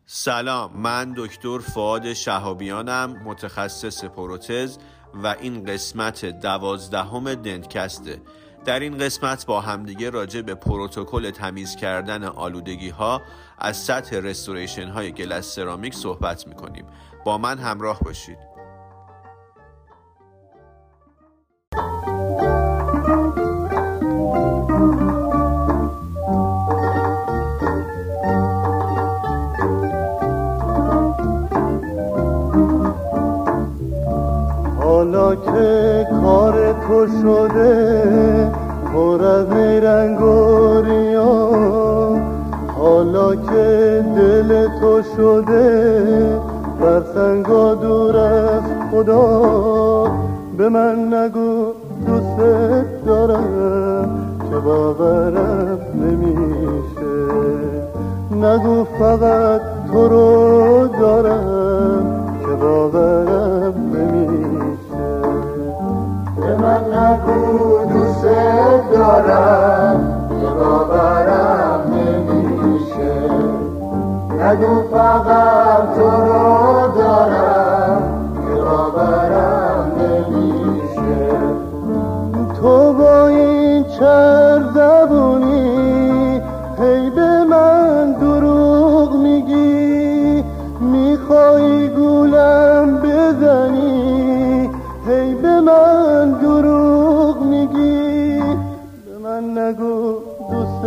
سلام، من دکتر فؤاد شهابیانم، متخصص پروتز و این قسمت 12 دنتکسته. در این قسمت با همدیگه راجع به پروتکل تمیز کردن آلودگی ها از سطح رستوریشن های گلس سرامیک صحبت میکنیم. با من همراه باشید. حالا که کار تو شده پر از نیرنگ و ریا، حالا که دل تو شده بر سنگا دور از خدا، به من نگو دوست دارم که باورم نمیشه، نگو فقط تو رو دارم که باورم نمیشه. به من نگو دوست دارم که باورم نمیشه، نگو فقط تو رو دارم که باورم نمیشه. تو با این چرب زبونی هی به من دروغ میگی، میخوای گولم بزنی، هی به من دروغ میگی. به من نگو دوست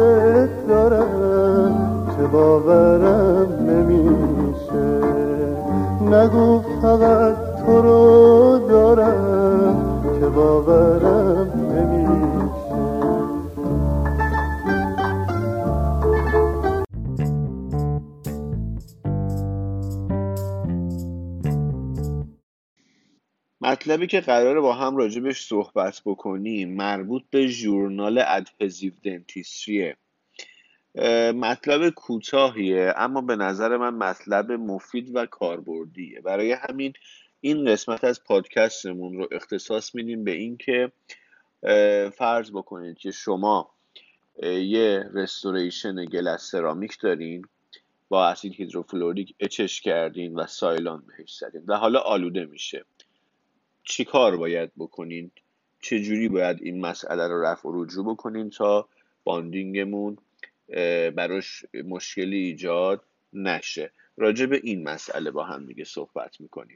دارم که باورم نمیشه، نگو فقط تو رو دارم که باورم نمیشه. مطلبی که قراره با هم راجبش صحبت بکنیم مربوط به ژورنال ادهزیو دنتیستریه. مطلب کوتاهیه اما به نظر من مطلب مفید و کاربردیه. برای همین این قسمت از پادکستمون رو اختصاص میدیم به این که فرض بکنید که شما یه رستوریشن گلس سرامیک دارین، با اسید هیدروفلوریک اچش کردین و سایلان بهش زدین و حالا آلوده میشه. چی کار باید بکنین؟ چجوری باید این مسئله رو رفع و رجوع بکنین تا باندینگمون براش مشکلی ایجاد نشه؟ راجع به این مسئله با هم دیگه صحبت میکنیم.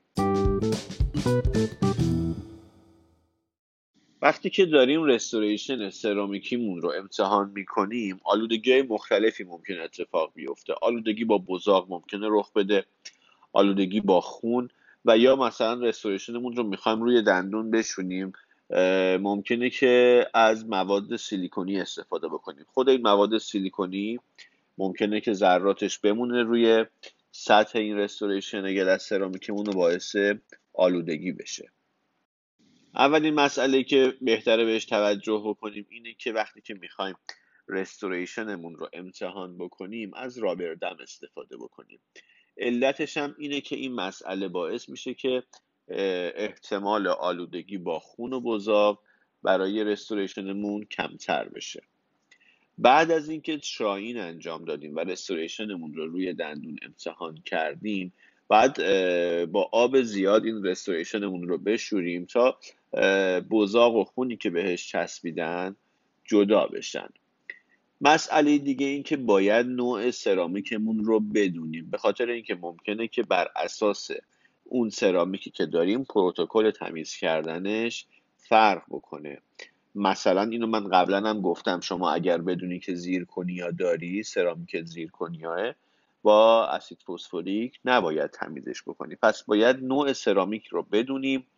وقتی که داریم رستوریشن سرامیکیمون رو امتحان میکنیم، آلودگی مختلفی ممکن اتفاق بیفته. آلودگی با بزاق ممکنه رخ بده، آلودگی با خون، و یا مثلا رستوریشنمون رو میخوایم روی دندون بشونیم، ممکنه که از مواد سیلیکونی استفاده بکنیم. خود این مواد سیلیکونی ممکنه که ذراتش بمونه روی سطح این رستوریشن گلس سرامیکمون و باعث آلودگی بشه. اولین مسئله که بهتره بهش توجه بکنیم اینه که وقتی که میخوایم رستوریشنمون رو امتحان بکنیم از رابردم استفاده بکنیم. علتش هم اینه که این مسئله باعث میشه که احتمال آلودگی با خون و بزاق برای رستوریشنمون کمتر بشه. بعد از اینکه تراین انجام دادیم و رستوریشنمون رو روی دندون امتحان کردیم، بعد با آب زیاد این رستوریشنمون رو بشوریم تا بزاق و خونی که بهش چسبیدن جدا بشن. مسئله دیگه این که باید نوع سرامیکمون رو بدونیم، به خاطر اینکه ممکنه که بر اساس اون سرامیکی که داریم پروتکل تمیز کردنش فرق بکنه. مثلا اینو من قبلا هم گفتم، شما اگر بدونی که زیرکنیا داری، سرامیک زیرکنیاه، با اسید فسفوریک نباید تمیزش بکنی. پس باید نوع سرامیک رو بدونیم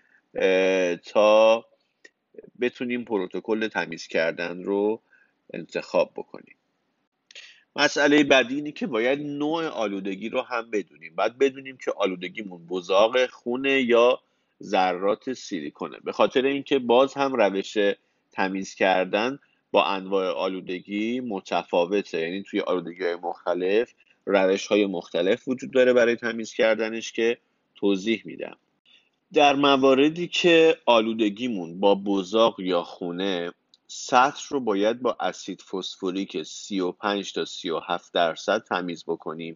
تا بتونیم پروتکل تمیز کردن رو انتخاب بکنیم. مسئله بعدی اینه که باید نوع آلودگی رو هم بدونیم. باید بدونیم که آلودگیمون بزاق خونه یا ذرات سیلیکونه، به خاطر اینکه باز هم روش تمیز کردن با انواع آلودگی متفاوته. یعنی توی آلودگی‌های مختلف روش‌های مختلف وجود داره برای تمیز کردنش که توضیح میدم. در مواردی که آلودگیمون با بزاق یا خونه، سطح رو باید با اسید فسفوریک 35 تا 37% تمیز بکنیم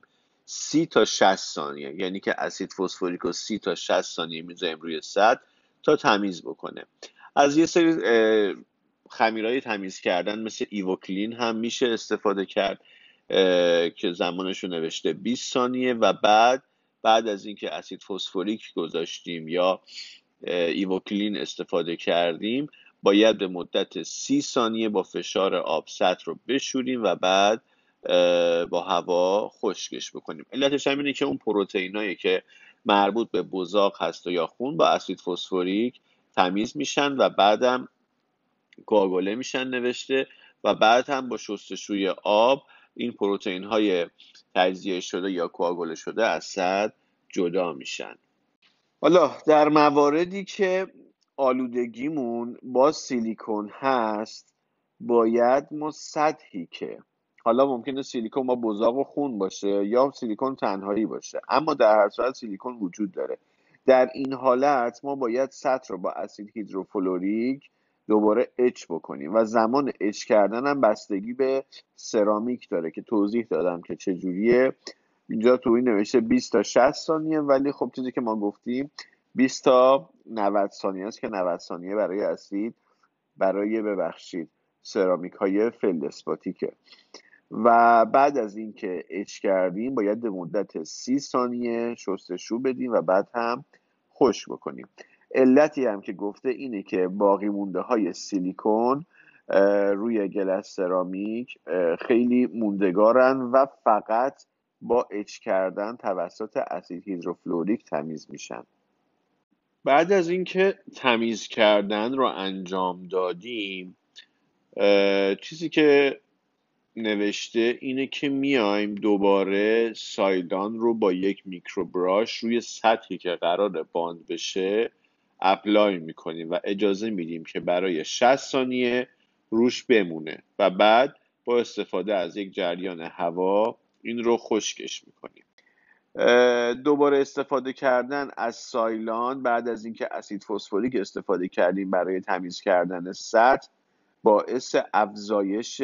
30 تا 60 ثانیه، یعنی که اسید فسفوریک رو 30 تا 60 ثانیه میذاریم روی سطح تا تمیز بکنه. از یه سری خمیرهای تمیز کردن مثل ایوکلین هم میشه استفاده کرد که زمانش رو نوشته 20 ثانیه و بعد از اینکه اسید فسفوریک گذاشتیم یا ایوکلین استفاده کردیم باید به مدت 30 ثانیه با فشار آب سطح رو بشوریم و بعد با هوا خشکش بکنیم. علتش هم اینه که اون پروتئینایی که مربوط به بزاق هست یا خون با اسید فسفوریک تمیز میشن و بعدم کوآگوله میشن نوشته و بعد هم با شستشوی آب این پروتئین های تجزیه شده یا کوآگوله شده از سطح جدا میشن. حالا در مواردی که آلودگیمون با سیلیکون هست باید ما سطحی که حالا ممکنه سیلیکون با بزاق و خون باشه یا سیلیکون تنهایی باشه، اما در هر صورت سیلیکون وجود داره. در این حالت ما باید سطح رو با اسید هیدروفلوریک دوباره اچ بکنیم و زمان اچ کردن هم بستگی به سرامیک داره که توضیح دادم که چجوریه. اینجا تو این نوشته 20 تا 60 ثانیه، ولی خب چیزی که ما گفتیم 20 تا 90 ثانیه است که 90 ثانیه برای اسید ببخشید سرامیک های فلدسپاتیکه. و بعد از اینکه اچ کردیم باید به مدت 30 ثانیه شستشو بدیم و بعد هم خشک بکنیم. علتی هم که گفته اینه که باقی مونده های سیلیکون روی گلس سرامیک خیلی موندگارن و فقط با اچ کردن توسط اسید هیدروفلوریک تمیز میشن. بعد از اینکه تمیز کردن رو انجام دادیم چیزی که نوشته اینه که میایم دوباره سایلان رو با یک میکروبراش روی سطحی که قرار باند بشه اپلای میکنیم و اجازه میدیم که برای 60 ثانیه روش بمونه و بعد با استفاده از یک جریان هوا این رو خشکش میکنیم. دوباره استفاده کردن از سایلان بعد از اینکه اسید فسفوریک استفاده کردیم برای تمیز کردن سطح باعث افزایش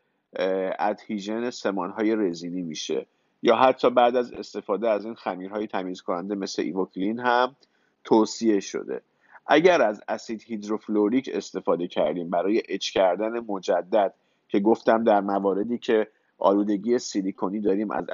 ادهیژن سمانهای رزینی میشه، یا حتی بعد از استفاده از این خمیرهای تمیز کننده مثل ایوکلین هم توصیه شده. اگر از اسید هیدروفلوریک استفاده کردیم برای اچ کردن مجدد که گفتم در مواردی که آلودگی سیلیکونی داریم از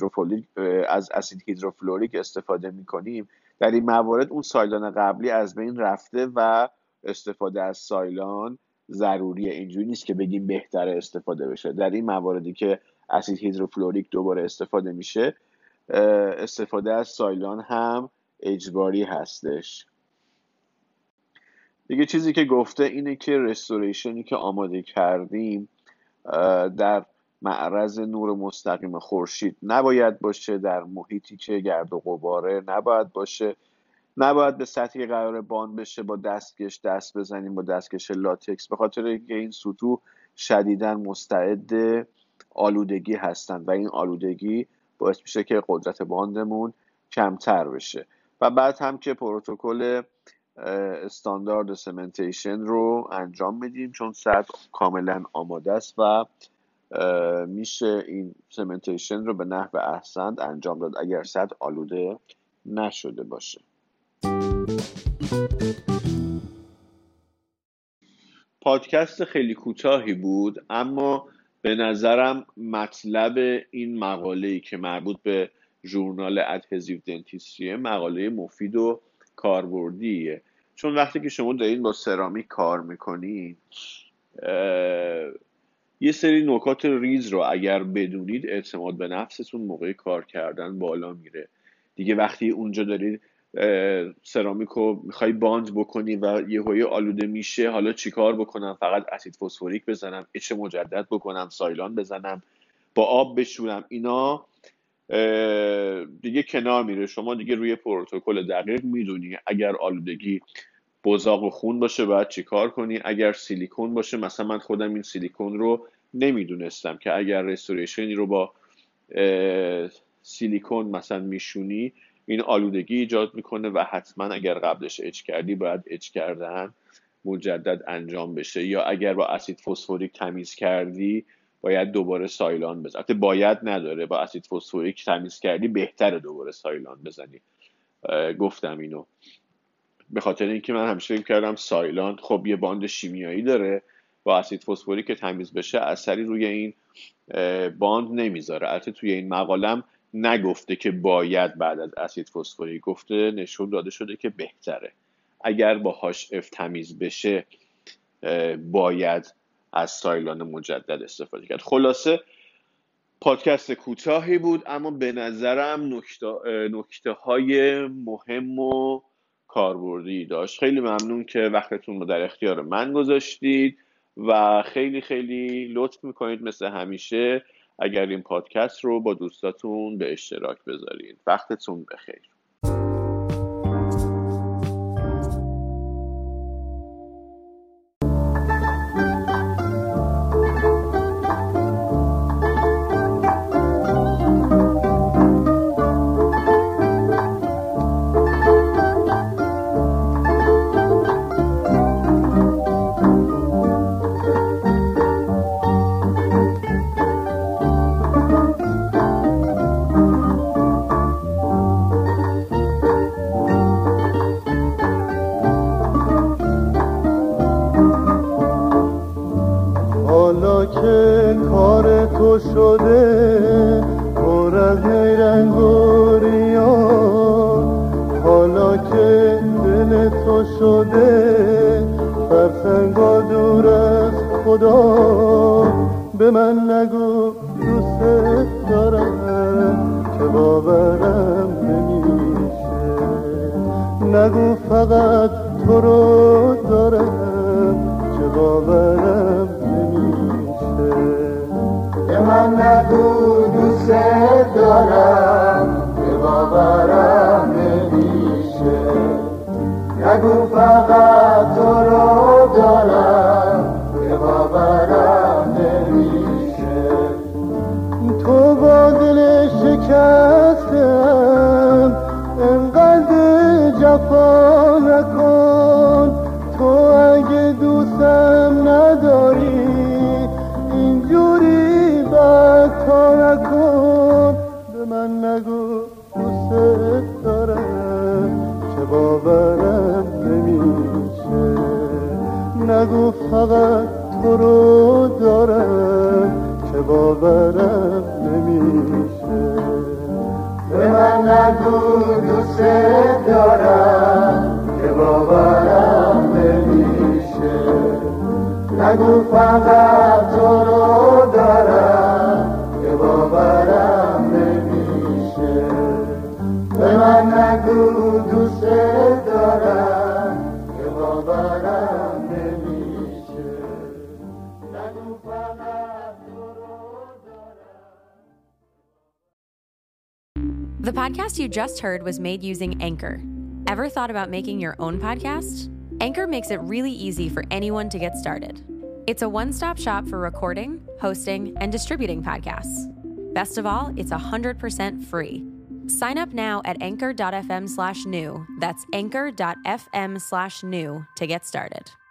اسید هیدروفلوریک استفاده میکنیم، در این موارد اون سایلان قبلی از بین رفته و استفاده از سایلان ضروریه. اینجوری نیست که بگیم بهتره استفاده بشه. در این مواردی که اسید هیدروفلوریک دوباره استفاده میشه استفاده از سایلان هم اجباری هستش. دیگه چیزی که گفته اینه که رستوریشنی که آماده کردیم در معرض نور مستقیم خورشید نباید باشه، در محیطی که گرد و غباره نباید باشه، نباید به سطحی قرار باند بشه با دستکش دست بزنیم با دستکش لاتکس، به خاطر اینکه این سطوح شدیداً مستعد آلودگی هستند و این آلودگی باعث میشه که قدرت باندمون کمتر بشه. و بعد هم که پروتکل استاندارد سمنتیشن رو انجام میدیم چون سطح کاملا آماده است و میشه این سمنتیشن رو به نحو احسن انجام داد اگر سطح آلوده نشده باشه. پادکست خیلی کوتاهی بود، اما به نظرم مطلب این مقاله‌ای که مربوط به ژورنال ادهزیو دنتیستریه مقاله مفید و کاربردیه، چون وقتی که شما دارین با سرامیک کار میکنین یه سری نکات ریز رو اگر بدونید اعتماد به نفستون موقع کار کردن بالا میره دیگه. وقتی اونجا دارید سرامیک رو میخوای باند بکنی و یهویی آلوده میشه، حالا چیکار بکنم؟ فقط اسید فسفوریک بزنم، اچ مجدد بکنم، سایلان بزنم، با آب بشورم؟ اینا دیگه کنار میره. شما دیگه روی پروتکل دقیق میدونی اگر آلودگی بزاق و خون باشه باید چیکار کنی، اگر سیلیکون باشه. مثلا من خودم این سیلیکون رو نمیدونستم که اگر رستوریشنی رو با سیلیکون مثلا میشونی این آلودگی ایجاد میکنه و حتما اگر قبلش اچ کردی باید اچ کردن مجدد انجام بشه، یا اگر با اسید فسفوریک تمیز کردی باید دوباره سایلان بزنی. البته باید نداره، با اسید فسفوریک تمیز کردی بهتره دوباره سایلان بزنی. گفتم اینو به خاطر اینکه من همیشه فکر کردم سایلان خب یه باند شیمیایی داره، با اسید فسفوریک که تمیز بشه اثری روی این باند نمیذاره. البته توی این مقالم نگفته که باید بعد از اسید فسفوریک، گفته نشون داده شده که بهتره. اگر با HF تمیز بشه باید از سایلان مجدد استفاده کرد. خلاصه پادکست کوتاهی بود اما به نظرم نکته های مهم و کاربردی داشت. خیلی ممنون که وقتتون رو در اختیار من گذاشتید و خیلی خیلی لطف میکنید مثل همیشه اگر این پادکست رو با دوستاتون به اشتراک بذارید. وقتتون بخیر. که کار تو شده پر از رنگ و ریان، حالا که دل تو شده فرسنگا دور از خدا، به من نگو دوست دارم که باورم نمیشه، نگو فقط تو رو دارم که باورم به من نگو دوست دارم که باورم نمیشه، نگو فقط تو رو دارم که باورم نمیشه. تو با دل شکستم انقدر جفا نکن، تو اگه دوستم نداری اینجوری بدتا نکن، به من نگو دوست دارم که باورم نمیشه، نگو فقط تو رو دارم که باورم نمیشه، به من نگو دوست دارم که باورم نمیشه، نگو فقط تو رو دارم که باورم نمیشه، به من نگو دوست دارم که باورم نمیشه، نگو فقط تو رو دارم. The podcast you just heard was made using Anchor. Ever thought about making your own podcast? Anchor makes it really easy for anyone to get started. It's a one-stop shop for recording, hosting, and distributing podcasts. Best of all, it's 100% free. Sign up now at anchor.fm/new. That's anchor.fm/new to get started.